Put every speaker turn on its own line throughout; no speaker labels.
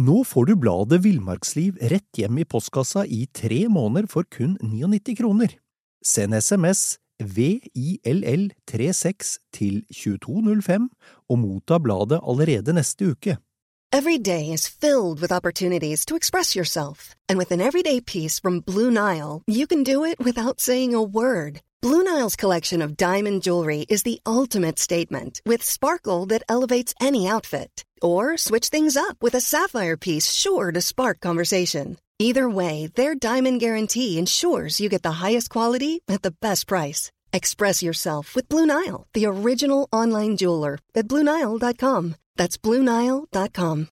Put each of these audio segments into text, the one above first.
Nå får du bladet Villmarksliv rett hjem I postkassa I 3 måneder for kun 99 kroner. Send SMS VILL36 til 2205 og motta bladet allerede neste uke.
Every day is filled with opportunities to express yourself. And with an everyday piece from Blue Nile, you can do it without saying a word. Blue Nile's collection of diamond jewelry is the ultimate statement, with sparkle that elevates any outfit. Or switch things up with a sapphire piece sure to spark conversation. Either way, their diamond guarantee ensures you get the highest quality at the best price. Express yourself with Blue Nile, the original online jeweler, at BlueNile.com. That's BlueNile.com.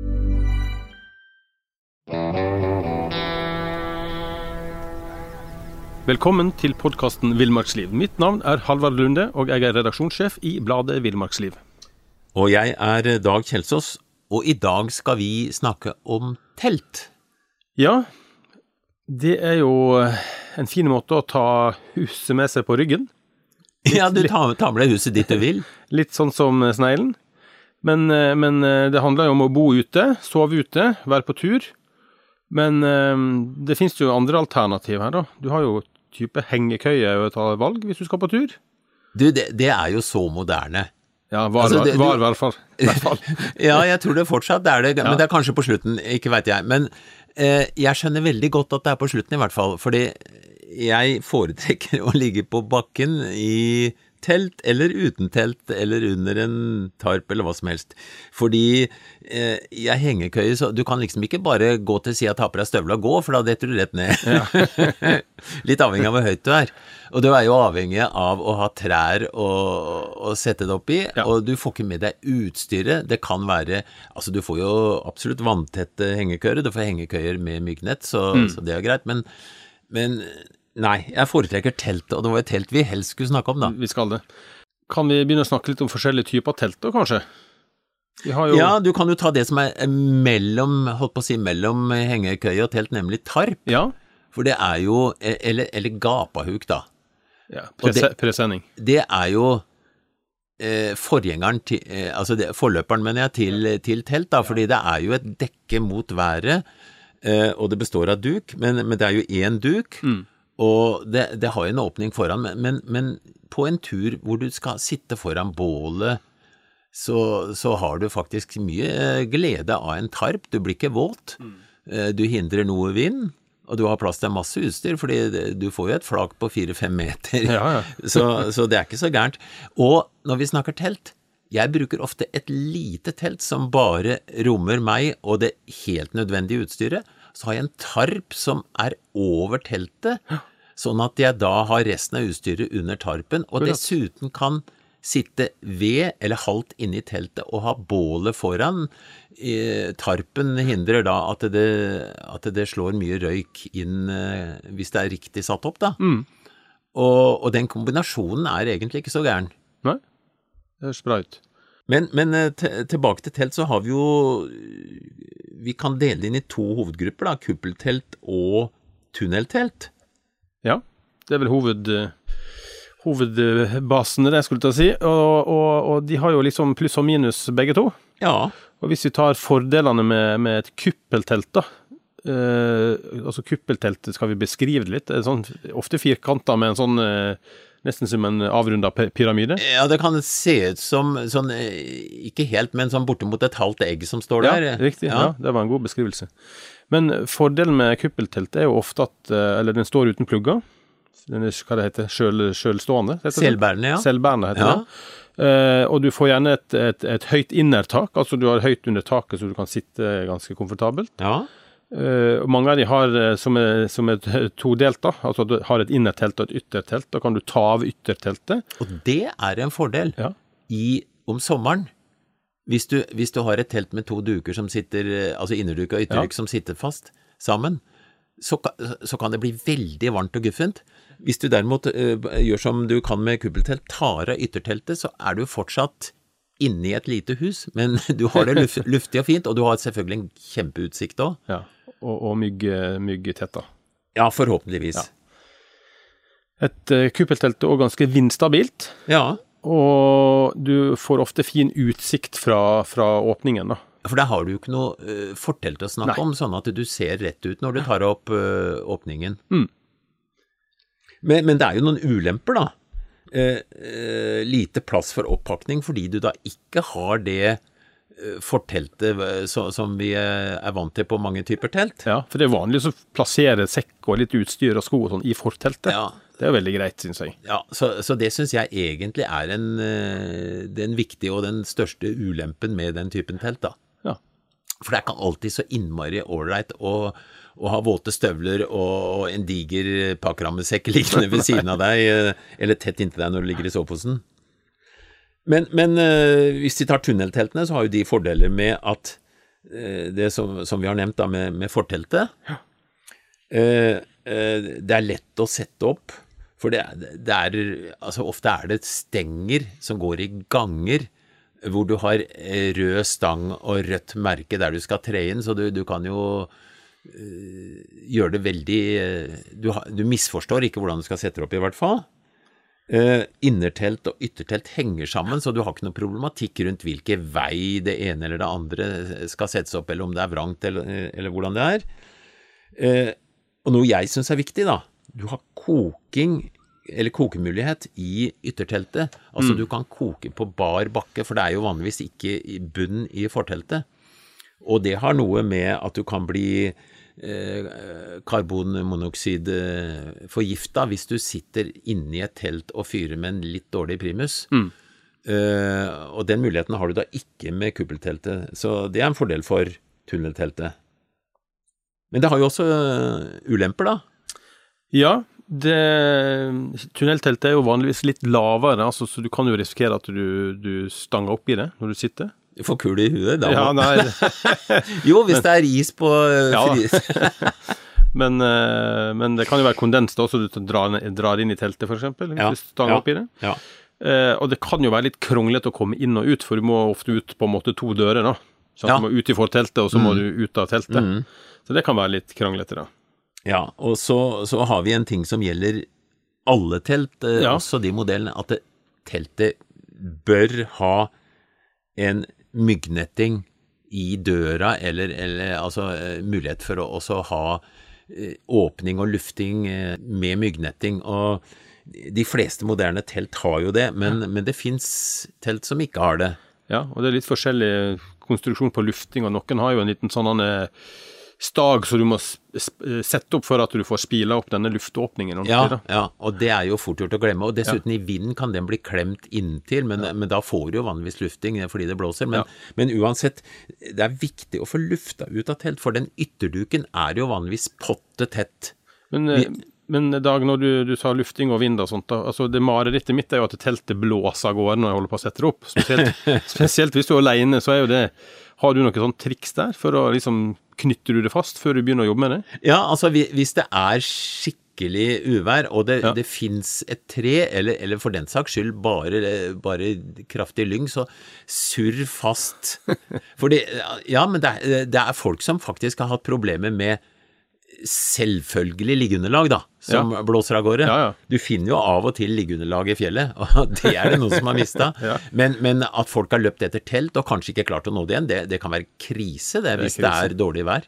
Velkommen til podcasten Villmarksliv. Mitt navn Halvard Lunde, og jeg redaksjonssjef I bladet Villmarksliv.
Og jeg Dag Kjelsås, og I dag skal vi snakke om telt.
Ja, det jo en fin måte å ta huset med seg på ryggen.
Ja, du tar med deg huset ditt du vil.
Litt sånn som sneglen. Men det handler jo om å bo ute, sove ute, være på tur. Men det finnes jo andre alternativ her da. Du har jo type hengekøye å ta valg hvis du skal på tur.
Du, det jo så moderne.
Ja, var I hvert fall.
Ja, jeg tror det fortsatt det, men det kanskje på slutten, ikke vet jeg. Men jeg skjønner veldig godt at det på slutten I hvert fall, fordi jeg foretrekker å ligge på bakken I telt, eller uten telt, eller under en tarp, eller hva som helst. Fordi jeg hengekøye, så du kan liksom ikke bare gå til siden ta på deg støvler og gå, for da detter du rett ned. Ja. Litt avhengig av hvor høyt du Og du jo avhengig av å ha trær å sette det opp I, ja. Og du får ikke med deg utstyret. Det kan være, altså du får jo absolutt vanntette hengekøyer, du får hengekøyer med myggnett, så det greit, men nei, jeg foretrekker telt, og det var et telt vi helst skulle snakke om da.
Vi skal det. Kan vi begynne å snakke litt om forskjellige typer telt da, kanskje? Vi har jo...
Ja, du kan jo ta det som mellom, holdt på å si, mellom hengekøye og telt, nemlig tarp. Ja. For det jo, eller gapahuk da.
Ja, presenning.
Det jo forgjengeren, altså forløperen mener jeg, til telt da, fordi det jo et dekke mot været, og det består av duk, men det jo en duk, og det har jo en åpning foran, men på en tur hvor du skal sitte foran bålet, så har du faktisk mye glede av en tarp. Du blir ikke våt, du hindrer noe vind, og du har plass til masse utstyr, fordi du får jo et flak på 4-5 meter, ja. så det ikke så gærent. Og når vi snakker telt, jeg bruker ofte et lite telt som bare rommer meg og det helt nødvendige utstyret, så har jeg en tarp som over teltet, sånn at jeg da har resten av utstyret under tarpen, og dessuten kan sitte ved eller halvt inne I teltet og ha bålet foran. Tarpen hindrer da at det slår mye røyk inn hvis det riktig satt opp da. Og den kombinasjonen egentlig ikke så gæren.
Nei, det høres bra ut.
Men tilbake til telt så har vi jo, vi kan dele inn I 2 hovedgrupper da, kuppeltelt og tunneltelt.
Ja, det vel hovedbasene det skulle jeg si, og de har jo liksom pluss og minus begge to. Ja. Og hvis vi tar fordelene med et kuppeltelt da, altså kuppelteltet skal vi beskrive det litt, det sånn, ofte firkanter med en sånn... nesten som en avrundet pyramide.
Ja, det kan se ut som, sånn, ikke helt, men sånn bortimot et halvt egg som står der.
Ja, riktig. Ja, det var en god beskrivelse. Men fordelen med kuppeltelt jo ofte at, eller den står uten plugger. Den hva det heter, selvstående.
Selvbærende, ja.
Selvbærende heter det. Og du får gjerne et høyt innertak, altså du har høyt under taket så du kan sitte ganske komfortabelt. Ja. Og mange av de har som todelt da, altså du har et innertelt og et yttertelt, da kan du ta av ytterteltet.
Og det en fordel om sommeren. Hvis du har et telt med 2 duker som sitter, altså innerduke og ytterduk som sitter fast sammen, så kan det bli veldig varmt og guffent. Hvis du derimot gjør som du kan med kuppeltelt, tar av ytterteltet, så du fortsatt inne I et lite hus, men du har det luftig og fint, og du har selvfølgelig en kjempeutsikt også.
Ja. Og myggetett da.
Ja, forhåpentligvis. Ja.
Et kuppeltelt også ganske vindstabilt.
Ja.
Og du får ofte fin utsikt fra åpningen da.
For der har du jo ikke noe fortelt å snakke om, sånn at du ser rett ut når du tar opp åpningen. Men det jo noen ulemper da. Lite plass for oppakning, fordi du da ikke har det forteltet som vi vant til på mange typer telt.
Ja, for det vanlig å plassere sekk og litt utstyr og sko og sånn i forteltet. Ja. Det veldig greit, synes jeg.
Ja, så det synes jeg egentlig den viktige og den største ulempen med den typen telt da.
Ja.
For det ikke alltid så innmari ålreit å ha våte støvler og en diger pakrammesekk liggende ved siden av deg, eller tett inntil deg når du ligger i soveposen. Men hvis vi tar tunnelteltene, så har jo de fordeler med at det som vi har nevnt da med forteltet, det lett å sette opp, for altså ofte det stenger som går i ganger, hvor du har rød stang og rødt merke der du skal tre inn, så du kan jo gjøre det veldig, du misforstår ikke hvordan du skal sette det opp i hvert fall. Innertelt og yttertelt henger sammen, så du har ikke noe problematikk rundt hvilke vei det ene eller det andre skal settes opp, eller om det vrangt, eller hvordan det Og noe jeg synes viktig da, du har kokemulighet i ytterteltet, altså du kan koke på bar bakke, for det jo vanligvis ikke i bunnen i forteltet, og det har noe med at du kan bli karbonmonoksid forgiftet hvis du sitter inne i et telt og fyrer med en litt dårlig primus. Og den muligheten har du da ikke med kuppelteltet, så det en fordel for tunnelteltet. Men det har jo også ulemper da.
Ja, tunnelteltet jo vanligvis litt lavere, altså, så du kan jo risikere at du stanger opp i det når du sitter.
Du får kul i huet da.
Ja, nei.
Jo, hvis det is på fris.
Men det kan jo være kondens da, så du drar inn i teltet for eksempel, hvis du stanger opp i det.
Ja.
Og det kan jo være litt kronglet å komme inn og ut, for du må ofte ut på en måte 2 dører da. Så du må ut i forteltet, og så må du ut av teltet. Så det kan være litt kronglete da.
Ja, og så har vi en ting som gjelder alle telt, også de modellene, at teltet bør ha en myggnetting i døra, eller altså mulighet for å også ha åpning og lufting med myggnetting, og de fleste moderne telt har jo det, men det finnes telt som ikke har det.
Ja, og det litt forskjellig konstruksjon på lufting, og noen har jo en liten sånn stag så du må sette opp for at du får spila opp denne luftåpningen.
Ja, og det jo fort gjort å glemme, og dessuten i vinden kan den bli klemt inntil, men da får du jo vanligvis lufting fordi det blåser, men uansett, det viktig å få lufta ut av telt, for den ytterduken jo vanligvis pottetett.
Men Dag, når du sa lufting og vind og sånt, da, altså det marerittet mitt jo at teltet blåser av gårde når jeg holder på å sette det opp, spesielt hvis du alene, så jo det, har du noen sånn triks der, for å liksom knytter du det fast før du begynner å jobbe med det?
Ja, altså hvis det skikkelig uvær, og det finnes et tre, eller for den saks skyld bare kraftig lyng, så surr fast. Fordi, men det folk som faktisk har hatt problemer med selvfølgelig liggeunderlag da, som blåser av gårde. Du finner jo av og til liggeunderlag i fjellet, og det det noen som har mistet. Men at folk har løpt etter telt og kanskje ikke klart å nå det igjen, det kan være krise hvis det dårlig vær.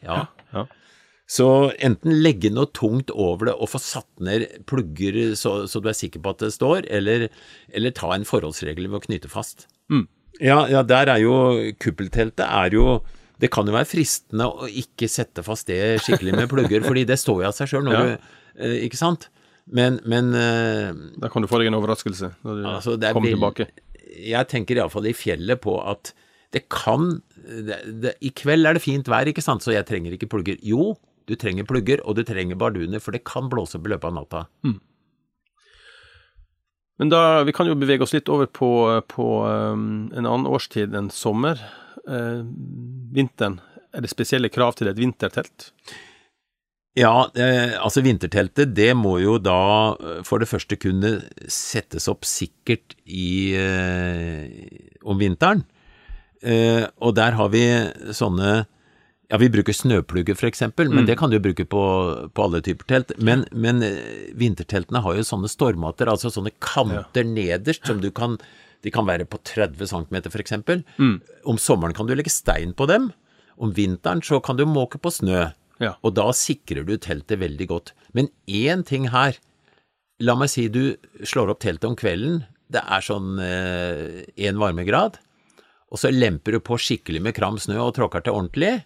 Så enten legge noe tungt over det og få satt ned plugger så du sikker på at det står, eller ta en forholdsregel ved å knyte fast. Ja, der jo kuppelteltet jo det kan jo være fristende å ikke sette fast det skikkelig med plugger, fordi det står jo av seg selv når du, ikke sant? Men
da kan du få deg en overraskelse når du kommer tilbake.
Jeg tenker i alle fall i fjellet på at det kan, i kveld det fint vær, ikke sant? Så jeg trenger ikke plugger. Jo, du trenger plugger, og du trenger barduner, for det kan blåse på løpet av natta.
Men vi kan jo bevege oss litt over på en annen årstid enn sommer. Vinteren, det spesielle krav til et vintertelt?
Ja, altså vinterteltet, det må jo da for det første kunne settes opp sikkert om vinteren. Og der har vi sånne, vi bruker snøplugger for eksempel, men det kan du bruke på alle typer telt. Men vinterteltene har jo sånne stormater, altså sånne kanter nederst som du kan De kan være på 30 centimeter for eksempel. Om sommeren kan du legge stein på dem. Om vinteren så kan du måke på snø.
Ja.
Og da sikrer du teltet veldig godt. Men en ting her, la meg si du slår opp teltet om kvelden, det sånn 1 varmegrad, og så lemper du på skikkelig med kram snø og tråkker til ordentlig,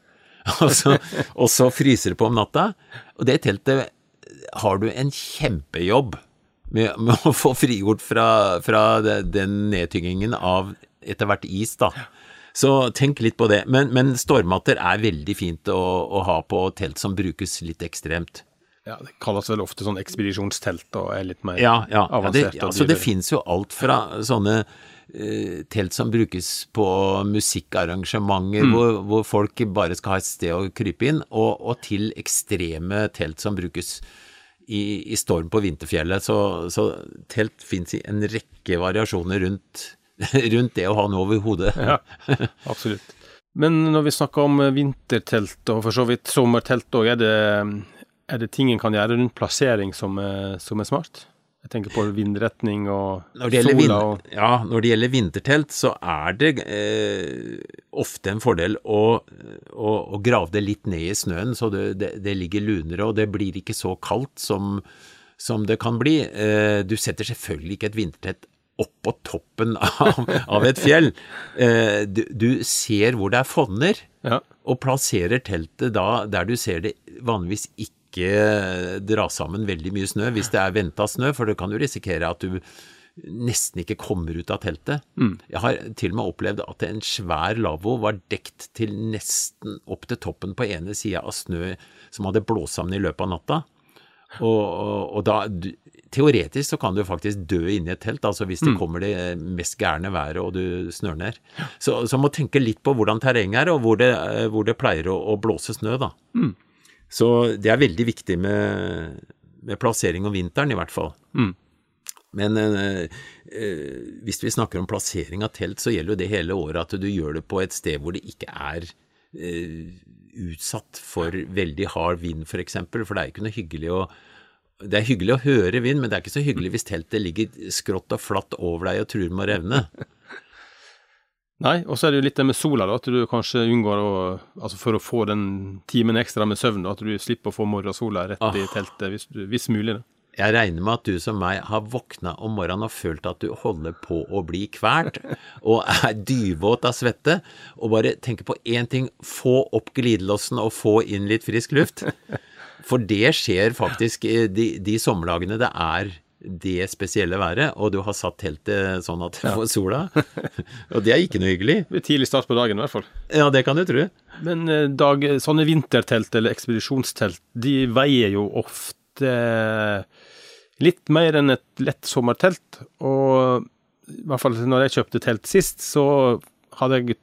og så fryser det på om natta, og det teltet har du en kjempejobb med å få frigjort fra den nedtyngingen av etter hvert is da. Så tenk litt på det. Men stormmatter veldig fint å ha på telt som brukes litt ekstremt.
Ja, det kalles vel ofte sånn ekspedisjonstelt og litt mer avansert.
Altså det finnes jo alt fra sånne telt som brukes på musikkarrangementer hvor folk bare skal ha et sted å krype inn, og til ekstreme telt som brukes i storm på vinterfjellet, så telt finnes i en rekke variasjoner rundt det å ha noe over hodet.
Ja, absolutt. Men når vi snakker om vintertelt og for så vidt sommertelt også, er det ting en kan gjøre rundt plassering som smart? Jeg tenker på vindretning og sola.
Når det gjelder vintertelt, så det ofte en fordel å grave det litt ned i snøen, så det ligger lunere, og det blir ikke så kaldt som det kan bli. Du setter selvfølgelig ikke et vintertelt opp på toppen av et fjell. Du ser hvor det fonner, og plasserer teltet da der du ser det vanligvis ikke dra sammen veldig mye snø hvis det ventet snø, for du kan jo risikere at du nesten ikke kommer ut av teltet. Jeg har til og med opplevd at en svær lavvo var dekt til nesten opp til toppen på ene siden av snø som hadde blåst sammen i løpet av natta. Og da, teoretisk så kan du faktisk dø inne i et telt, altså hvis det kommer det mest gærne været og du snør ned. Så må tenke litt på hvordan terrenget og hvor det pleier å blåse snø da. Så det veldig viktig med plassering om vinteren i hvert fall. Men hvis vi snakker om plassering av telt, så gjelder jo det hele året at du gjør det på et sted hvor det ikke utsatt for veldig hard vind for eksempel, for det ikke noe hyggelig det hyggelig å høre vind, men det ikke så hyggelig hvis teltet ligger skrått og flatt over deg og truer med å revne.
Nei, og så det jo litt det med sola da, at du kanskje unngår altså for å få den timen ekstra med søvn da, at du slipper å få morgensola rett i teltet hvis mulig da.
Jeg regner med at du som meg har våknet om morgenen og følt at du holder på å bli kvært, og dyvåt av svette, og bare tenker på en ting, få opp glidelåsen og få inn litt frisk luft. For det skjer faktisk de sommerlagene det det spesielle været, og du har satt teltet sånn at du får sola. Og det ikke noe hyggelig.
Det tidlig start på dagen i hvert fall.
Ja, det kan du tro.
Men sånne vintertelt eller ekspedisjonstelt, de veier jo ofte litt mer enn et lett sommertelt, og i hvert fall når jeg kjøpte telt sist, så hadde jeg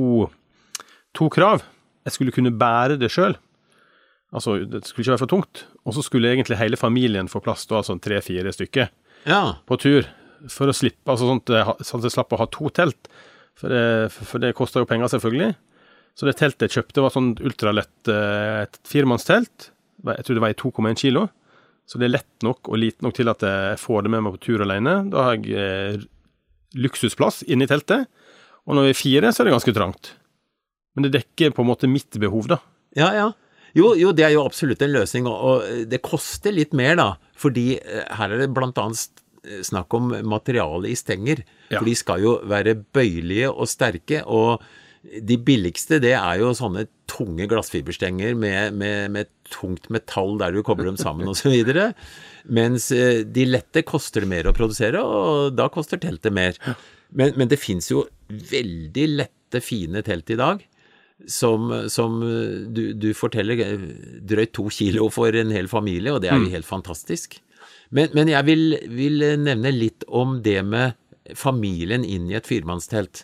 to krav. Jeg skulle kunne bære det selv. Altså, det skulle ikke være for tungt. Og så skulle egentlig hele familien få plass, da, sånn 3-4 stykker på tur, for å slippe, altså sånn at jeg slapp å ha 2 telt, for det kostet jo penger selvfølgelig. Så det teltet jeg kjøpte var sånn ultralett, et 4-mannstelt, jeg tror det veier 2,1 kilo, så det lett nok og lite nok til at jeg får det med meg på tur alene. Da har jeg luksusplass inne i teltet, og når vi 4 så det ganske trangt. Men det dekker på en måte mitt behov da.
Ja. Jo, det jo absolutt en løsning, og det koster litt mer da, fordi her det blant annet snakk om materiale i stenger, for de skal jo være bøyelige og sterke, og de billigste det jo sånne tunge glassfiberstenger med tungt metall der du kobler dem sammen og så videre, mens de lette koster det mer å produsere, og da koster teltet mer. Men det finnes jo veldig lette, fine telt i dag, som du forteller drøyt 2 kilo for en hel familie, og det jo helt fantastisk. Men jeg vil nevne litt om det med familien inn i et 4-mannstelt.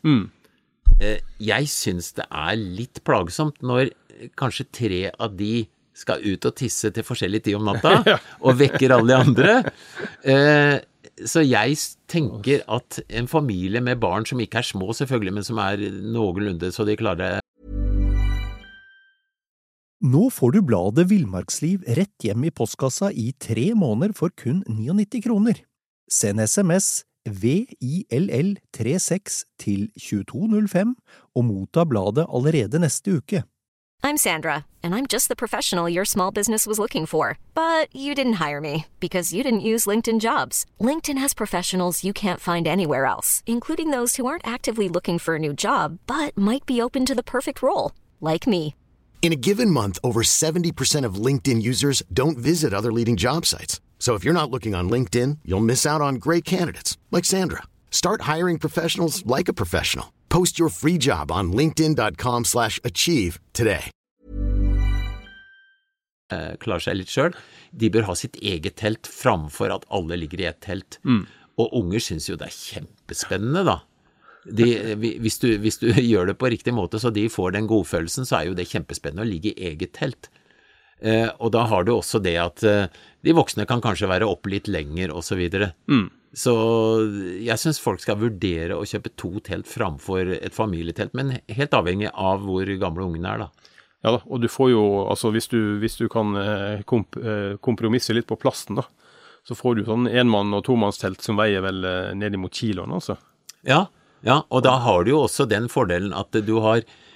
Jeg synes det litt plagsomt når kanskje 3 av de skal ut og tisse til forskjellig tid om natta, og vekker alle de andre. Så jeg tenker at en familie med barn som ikke små selvfølgelig, men som noenlunde så de klarer
Nå får du bladet Villmarksliv rett hjem i postkassa i 3 måneder for kun 99 kroner. Send SMS VILL36 til 2205 og motta bladet allerede neste uke.
I'm Sandra, and I'm just the professional your small business was looking for. But you didn't hire me because you didn't use LinkedIn Jobs. LinkedIn has professionals you can't find anywhere else, including those who aren't actively looking for a new job, but might be open to the perfect role, like me.
In a given month, over 70% of LinkedIn users don't visit other leading job sites. So if you're not looking on LinkedIn, you'll miss out on great candidates, like Sandra. Start hiring professionals like a professional. Post your free job on linkedin.com/achieve today.
Klarer seg litt selv. De bør ha sitt eget telt framfor at alle ligger i et telt. Og unger synes jo det kjempespennende da. Hvis du gjør det på riktig måte så de får den godfølelsen, så jo det kjempespennende å ligge i eget telt. Og da har du også det at de voksne kan kanskje være opp litt lenger og så videre. Så jeg synes folk skal vurdere å kjøpe 2 telt framfor et familietelt, men helt avhengig av hvor gamle ungene da.
Ja da, og du får jo, altså hvis du kan kompromisse litt på plasten da, så får du sånn 1-mann- og 2-mannstelt som veier vel ned imot kiloen altså.
Ja, og da har du jo også den fordelen at du har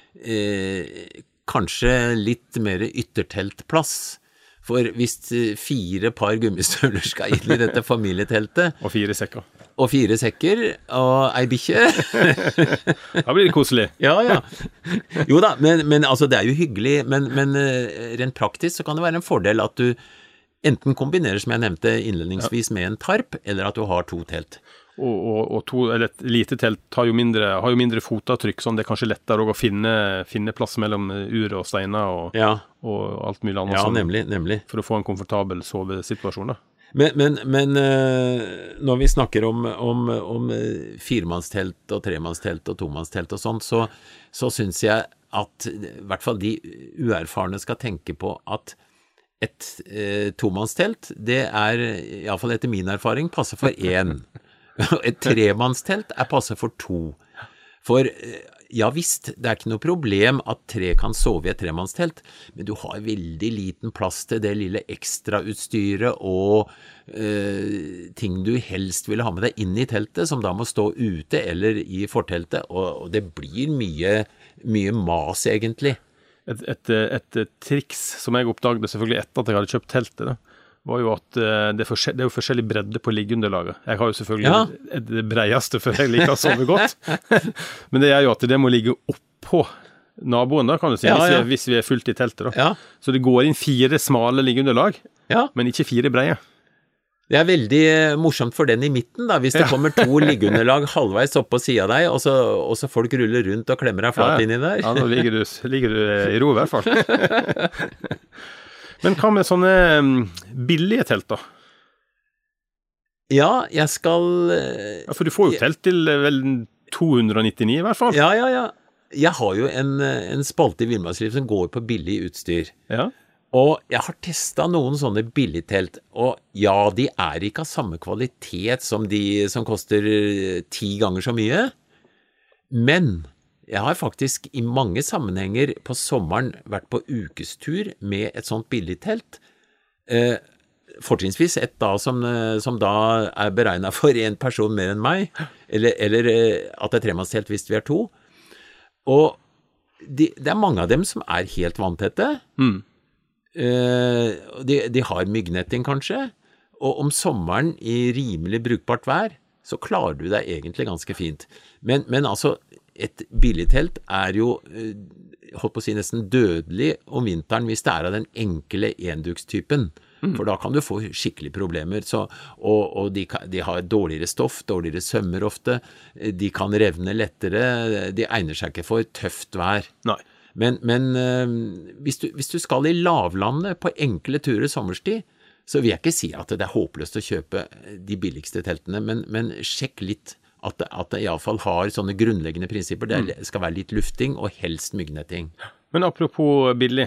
kanskje litt mer ytterteltplass. For hvis 4 par gummistøvler skal inn i dette familieteltet
Og 4 sekker
og ei bikkje
Da blir det koselig
Ja Jo da, men altså det jo hyggelig men rent praktisk så kan det være en fordel at du enten kombinerer som jeg nevnte innledningsvis med en tarp eller at du har 2 telt
og et lite telt har jo mindre fotavtrykk, sånn det kanskje lettere å finne plass mellom ur og steiner og alt mulig annet.
Ja, nemlig.
For å få en komfortabel sovesituasjon da.
Men når vi snakker om 4-mannstelt og 3-mannstelt og 2-mannstelt og sånt, så synes jeg at i hvert fall de uerfarne skal tenke på at et 2-mannstelt, det i alle fall etter min erfaring, passer for 1. Et 3-mannstelt passer for 2. For ja visst, det ikke noe problem at 3 kan sove i et 3-mannstelt, men du har veldig liten plass til det lille ekstrautstyret og ting du helst vil ha med deg inn i teltet, som da må stå ute eller i forteltet, og det blir mye mas egentlig.
Et triks som jeg oppdaget selvfølgelig etter at jeg hadde kjøpt teltet da, var jo at det jo forskjellig bredde på liggeunderlaget. Jeg har jo selvfølgelig det breieste for jeg liker å sove godt. Men det jo at det må ligge oppå naboen da, kan du si, hvis vi fullt i teltet da. Så det går inn 4 smale liggeunderlag, men ikke 4 breie.
Det veldig morsomt for den i midten da, hvis det kommer 2 liggeunderlag halvveis opp på siden av deg, og så folk ruller rundt og klemmer deg flat inni der.
Ja, da ligger du i ro i hvert fall. Men hva med sånne billige telt da?
Ja, jeg skal...
Ja, for du får jo telt til vel 299 i hvert fall.
Ja. Jeg har jo en spalte i Villmarksliv som går på billig utstyr.
Ja.
Og jeg har testet noen sånne billigtelt, og ja, de ikke av samme kvalitet som de som koster 10 ganger så mye, men... Jeg har faktisk i mange sammenhenger på sommeren vært på ukestur med et sånt billigtelt. Fortrinnsvis et da som da beregnet for en person mer enn meg, eller at det 3-mannstelt hvis vi 2. Og det mange av dem som helt vanntette. De har myggnetting kanskje, og om sommeren i rimelig brukbart vær, så klarer du deg egentlig ganske fint. Men altså... Et billigtelt jo, holdt på å si, nesten dødelig om vinteren hvis det av den enkle endukstypen, for da kan du få skikkelig problemer. Og de har dårligere stoff, dårligere sømmer ofte, de kan revne lettere, de egner seg ikke for tøft vær.
Nei.
Men hvis du skal i lavlandet på enkle turer sommerstid, så vil jeg ikke si at det håpløst å kjøpe de billigste teltene, men sjekk litt at det i alle fall har sånne grunnleggende prinsipper. Det skal være litt lufting og helst myggnetting.
Men apropos billig,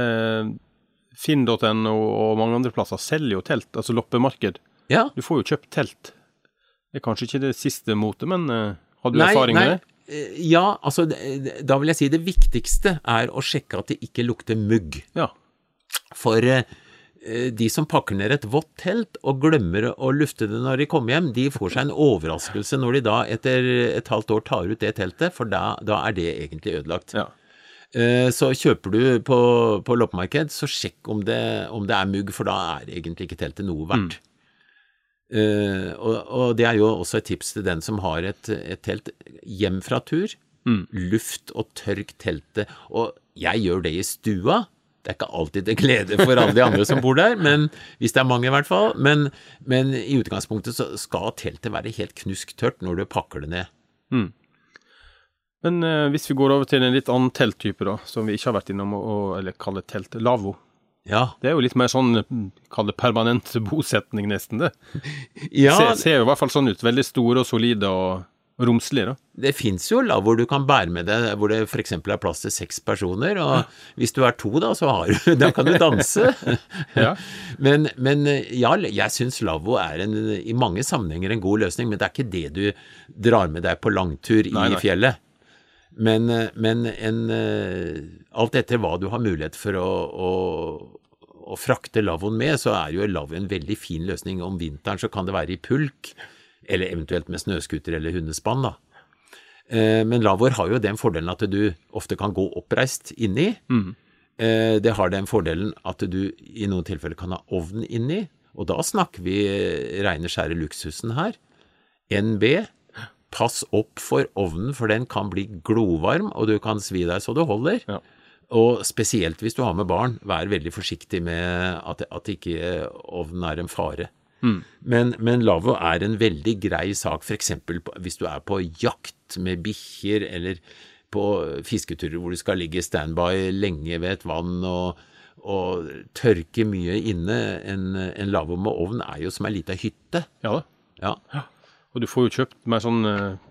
Finn.no og mange andre plasser selger jo telt, altså loppemarked.
Ja.
Du får jo kjøpt telt. Det kanskje ikke det siste motet, men har du erfaring med det?
Ja, altså da vil jeg si det viktigste å sjekke at det ikke lukter mugg.
Ja.
For de som pakker ned et vått telt og glemmer å lufte det når de kommer hjem, de får seg en overraskelse når de da etter et halvt år tar ut det teltet, for da det egentlig ødelagt. Ja. Så kjøper du på loppemarked, så sjekk om det mugg, for da egentlig ikke teltet noe verdt. Og det jo også et tips til den som har et telt hjem fra tur. Luft og tørk teltet, og jeg gjør det i stua. Det ikke alltid til glede for alle de andre som bor der, men hvis det mange i hvert fall. Men i utgangspunktet så skal teltet være helt knusktørt når du pakker det ned.
Men hvis vi går over til en litt annen telttype da, som vi ikke har vært innom, eller kaller telt lavvo. Ja. Det jo litt mer sånn, kall det permanent bosetning nesten det. Ja. Ser jo i hvert fall sånn ut, veldig store og solide og romslig da.
Det finnes jo hvor du kan bære med det, hvor det for eksempel plass til 6 personer, og hvis du 2 da, da kan du danse. Ja. Men ja, jeg synes lavvo i mange sammenhenger en god løsning, men det ikke det du drar med deg på langtur i fjellet. Men alt etter hva du har mulighet for å frakte lavvoen med, så jo lavvo en veldig fin løsning. Om vinteren så kan det være i pulk, eller eventuelt med snøskuter eller hundespann da. Men lavvoer har jo den fordelen at du ofte kan gå oppreist inni. Det har den fordelen at du i noen tilfeller kan ha ovn inni, og da snakker vi rene skjære luksusen her. NB, pass opp for ovnen, for den kan bli glovarm, og du kan svi deg så du holder. Ja. Og spesielt hvis du har med barn, vær veldig forsiktig med at ikke ovnen en fare. Men lavvo en veldig grei sak, for eksempel hvis du på jakt med bikkjer, eller på fisketurer hvor du skal ligge standby lenge ved et vann og tørke mye inne. En lavvo med ovn jo som en liten hytte.
Ja da. Ja. Og du får jo kjøpt med sånn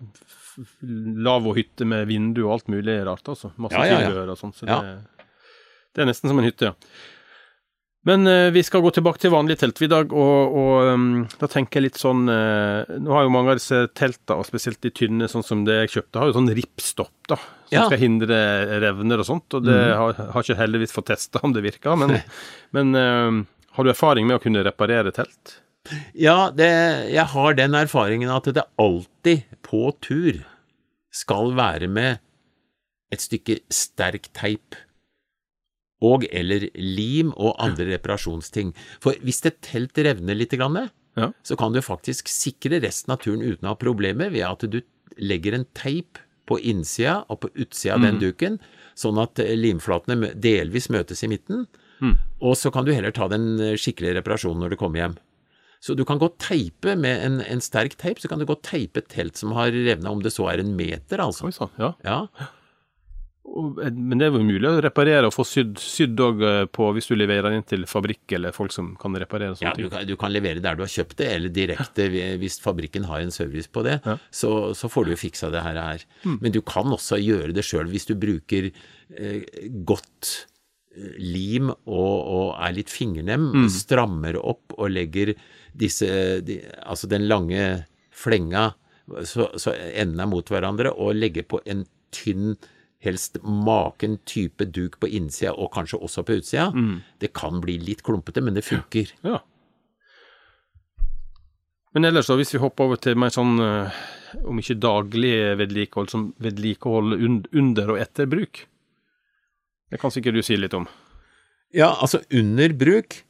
lavvohytte med vindu og alt mulig rart, altså. Masse tilbehør og sånt, så det nesten som en hytte, ja. Men vi skal gå tilbake til vanlig telt i dag, og da tenker jeg litt sånn, nå har jo mange av disse teltene, og spesielt de tynne, sånn som det jeg kjøpte, har jo sånn ripstopp da, som skal hindre revner og sånt, og det har ikke heldigvis fått testet om det virker, men har du erfaring med å kunne reparere telt?
Ja, jeg har den erfaringen at det alltid på tur skal være med et stykke sterk teip, og eller lim og andre reparasjonsting. For hvis det telt revner litt grann, så kan du faktisk sikre resten av turen uten å ha problemer ved at du legger en teip på innsida og på utsida av den duken, sånn at limflatene delvis møtes i midten, og så kan du heller ta den skikkelige reparasjonen når du kommer hjem. Så du kan gå teipe med en sterk teip, så kan du gå teipe et telt som har revnet, om det så en meter, altså.
Oi, sånn, ja. Men det jo mulig å reparere og få sydd også på, hvis du leverer inn til fabrikk eller folk som kan reparere sånne ting.
Ja, du kan levere der du har kjøpt det, eller direkte hvis fabrikken har en service på det, så får du jo fiksa det her. Men du kan også gjøre det selv hvis du bruker godt lim og litt fingernem, strammer opp og legger altså den lange flenga, så endene mot hverandre, og legger på en tynn helst maken type duk på innsida og kanskje også på utsida. Det kan bli litt klumpete, men det funker.
Ja. Men ellers da, hvis vi hopper over til mer sånn, om ikke daglig vedlikehold, som vedlikehold under og etter bruk. Det kan sikkert du si litt om.
Ja, altså under bruk,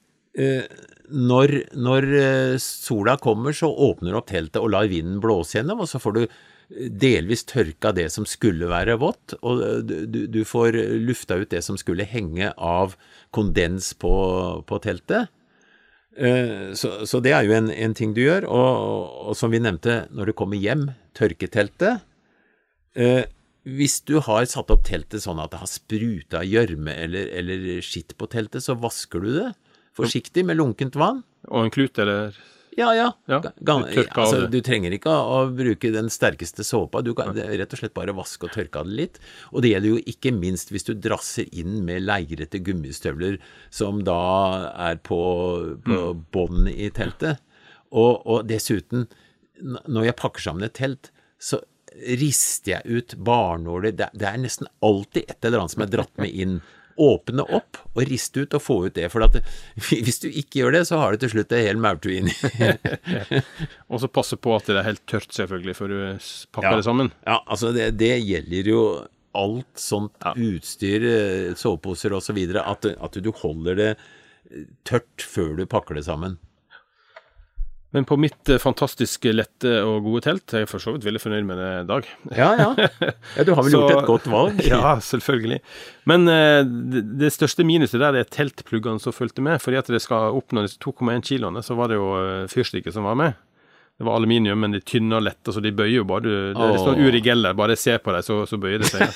når sola kommer, så åpner du opp teltet og lar vinden blåse gjennom, og så får du delvis tørka det som skulle være vått, og du får lufta ut det som skulle henge av kondens på teltet. Så det jo en ting du gjør, og som vi nevnte, når du kommer hjem, tørke teltet. Hvis du har satt opp teltet sånn at det har sprutet gjørme eller skitt på teltet, så vasker du det forsiktig med lunkent vann.
Og en klut, eller...
Ja. Altså, du trenger ikke å bruke den sterkeste såpa, du kan rett og slett bare vaske og tørke det litt. Og det gjelder jo ikke minst hvis du drasser inn med leirete gummistøvler som da på bånd i teltet. Og dessuten, når jeg pakker sammen et telt, så rister jeg ut barnåler. Det nesten alltid et eller annet som dratt med inn. åpne opp og riste ut og få ut det, for at hvis du ikke gjør det, så har du til slutt en hel maurtue inni.
Og så passe på at det helt tørt selvfølgelig, før du pakker det sammen.
Ja, altså det gjelder jo alt sånt utstyr, soveposer og så videre, at du holder det tørt før du pakker det sammen.
Men på mitt fantastisk lette og gode telt, jeg for så vidt veldig fornøyd med det i dag.
Ja, du har vel gjort et godt valg.
Ja, selvfølgelig. Men det største minuset der teltpluggene som fulgte med, fordi at det skal oppnå disse 2,1 kiloene, så var det jo fyrstikker som var med. Det var aluminium, men de tynne og lette, så de bøyer jo bare. Det er sånn urigeller, bare se på deg, så bøyer det seg.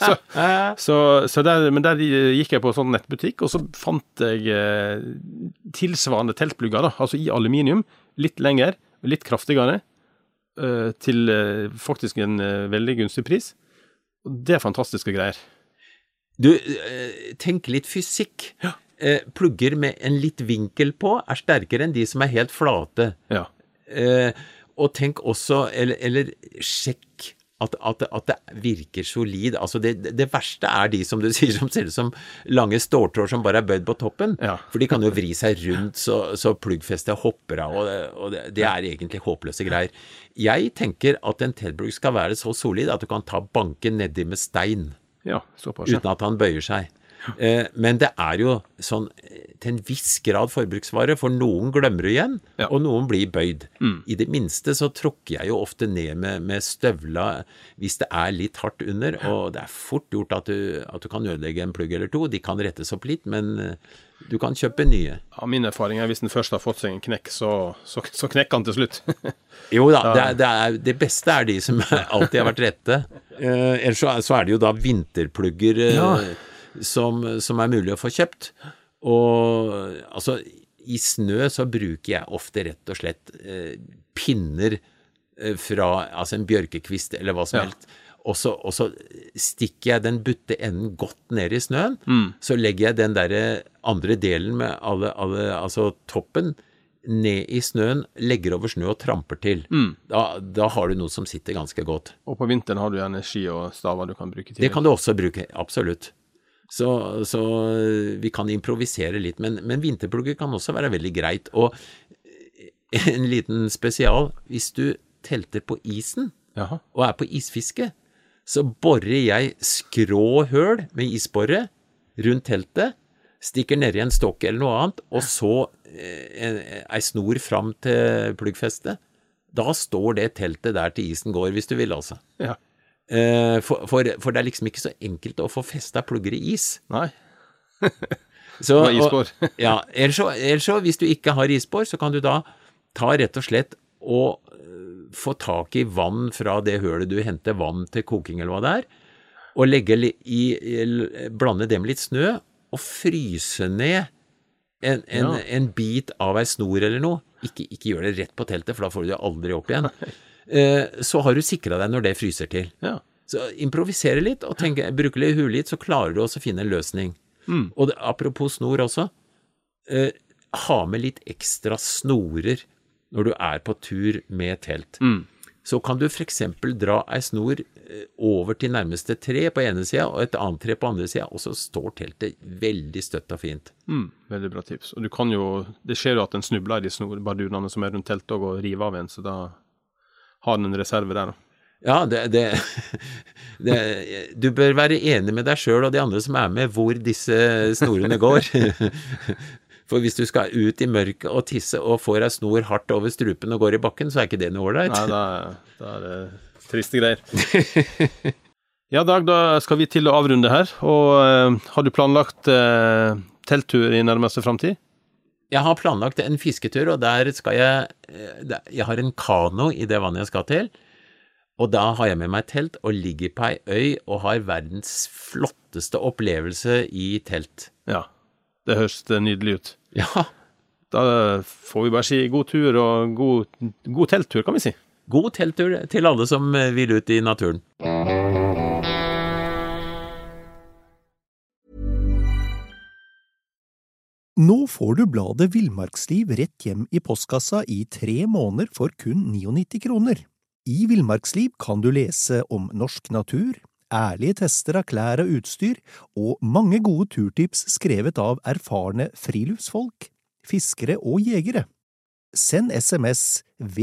Men der gikk jeg på en sånn nettbutikk, og så fant jeg tilsvarende teltplugger, altså i aluminium, litt lenger, litt kraftigere, til faktisk en veldig gunstig pris. Og det fantastiske greier.
Du, tenk litt fysikk. Plugger med en litt vinkel på sterkere enn de som helt flate.
Ja.
Og tenk også, eller sjekk at det virker solid. Altså det verste de som du sier, som ser ut som lange ståltråd som bare bøyd på toppen, for de kan jo vri seg rundt så pluggfestet hopper av, og det egentlig håpløse greier. Jeg tenker at en teltplugg skal være så solid at du kan ta banken nedi med stein, uten at han bøyer seg. Men det jo sånn til en viss grad forbruksvare, for noen glemmer igjen, og noen blir bøyd. I det minste så tråkker jeg jo ofte ned med støvla hvis det litt hardt under, og det fort gjort at du kan ødelegge en plugg eller to. De kan rettes opp litt, men du kan kjøpe nye.
Ja, min erfaring hvis den først har fått seg en knekk, så knekker han til slutt.
Jo da, det beste de som alltid har vært rette. Ellers så det jo da vinterplugger som mulig å få kjøpt. Og altså i snø så bruker jeg ofte rett og slett pinner fra en bjørkekvist eller hva som helst. Og så stikker jeg den butte enden godt ned i snøen, så legger jeg den der andre delen med altså toppen ned i snøen, legger over snø og tramper til. Da har du noe som sitter ganske godt.
Og på vinteren har du gjerne ski og staver du kan bruke til.
Det kan du også bruke, absolutt. Så vi kan improvisere litt, men vinterplugger kan også være veldig greit. Og en liten spesial, hvis du telter på isen, og på isfiske, så borer jeg skrå høl med isborre rundt teltet, stikker ned i en stokk eller noe annet, og så en snor fram til pluggfestet. Da står det teltet der til isen går, hvis du vil altså.
Ja.
For det liksom ikke så enkelt å få festet plugger i is.
Nei.
Så,
det isbår.
Ellers så, hvis du ikke har isbår, så kan du da ta rett og slett og få tak i vann fra det hølet du henter vann til koking eller hva det og blande det med litt snø og fryse ned en bit av en snor eller noe. Ikke gjør det rett på teltet, for da får du det aldri opp igjen. Så har du sikret deg når det fryser til.
Ja.
Så improvisere litt og bruke litt hulet litt, så klarer du også å finne en løsning. Og apropos snor også, ha med litt ekstra snorer når du på tur med telt. Så kan du for eksempel dra en snor over til nærmeste tre på ene siden, og et annet tre på andre siden, og så står teltet veldig støtt og fint.
Veldig bra tips. Og du kan jo, det skjer jo at en snubler i de snorbardunene som rundt teltet og river av en, så da har den en reserve der da.
Ja, du bør være enig med deg selv og de andre som med hvor disse snorene går. For hvis du skal ut i mørket og tisse og får en snor hardt over strupen og går i bakken, så ikke det noe ordentlig.
Nei, da det triste greier. Ja, Dag, da skal vi til å avrunde her. Og har du planlagt telttur i nærmeste fremtid?
Jeg har planlagt en fisketur, og der skal jeg har en kano i det vannet jeg skal til, og da har jeg med meg telt og ligger på ei øy og har verdens flotteste opplevelse i telt.
Ja, det høres nydelig ut.
Ja.
Da får vi bare si god tur og god telttur, kan vi si.
God telttur til alle som vil ut i naturen.
Nå får du bladet Villmarksliv rett hjem i postkassa i 3 måneder for kun 99 kroner. I Villmarksliv kan du lese om norsk natur, ærlige tester av klær og utstyr, og mange gode turtips skrevet av erfarne friluftsfolk, fiskere og jegere. Send SMS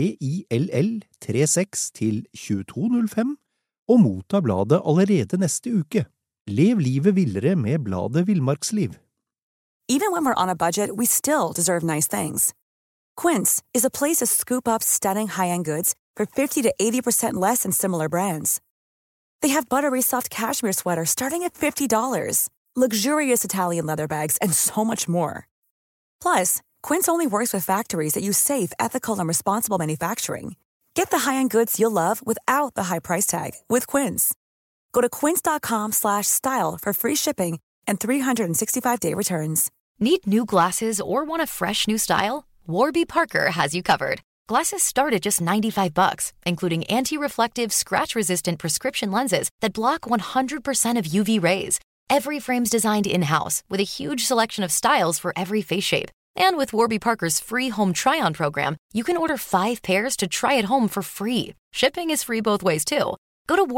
VILL36 til 2205 og motta bladet allerede neste uke. Lev livet villere med bladet Villmarksliv.
Even when we're on a budget, we still deserve nice things. Quince is a place to scoop up stunning high-end goods for 50 to 80% less than similar brands. They have buttery soft cashmere sweaters starting at $50, luxurious Italian leather bags, and so much more. Plus, Quince only works with factories that use safe, ethical, and responsible manufacturing. Get the high-end goods you'll love without the high price tag with Quince. Go to quince.com/style for free shipping and 365-day returns.
Need new glasses or want a fresh new style? Warby Parker has you covered. Glasses start at just $95, including anti-reflective, scratch-resistant prescription lenses that block 100% of UV rays. Every frame's designed in-house with a huge selection of styles for every face shape. And with Warby Parker's free home try-on program, you can order 5 pairs to try at home for free. Shipping is free both ways, too. Go to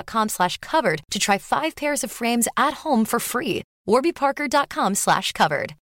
warbyparker.com/covered to try 5 pairs of frames at home for free. warbyparker.com/covered.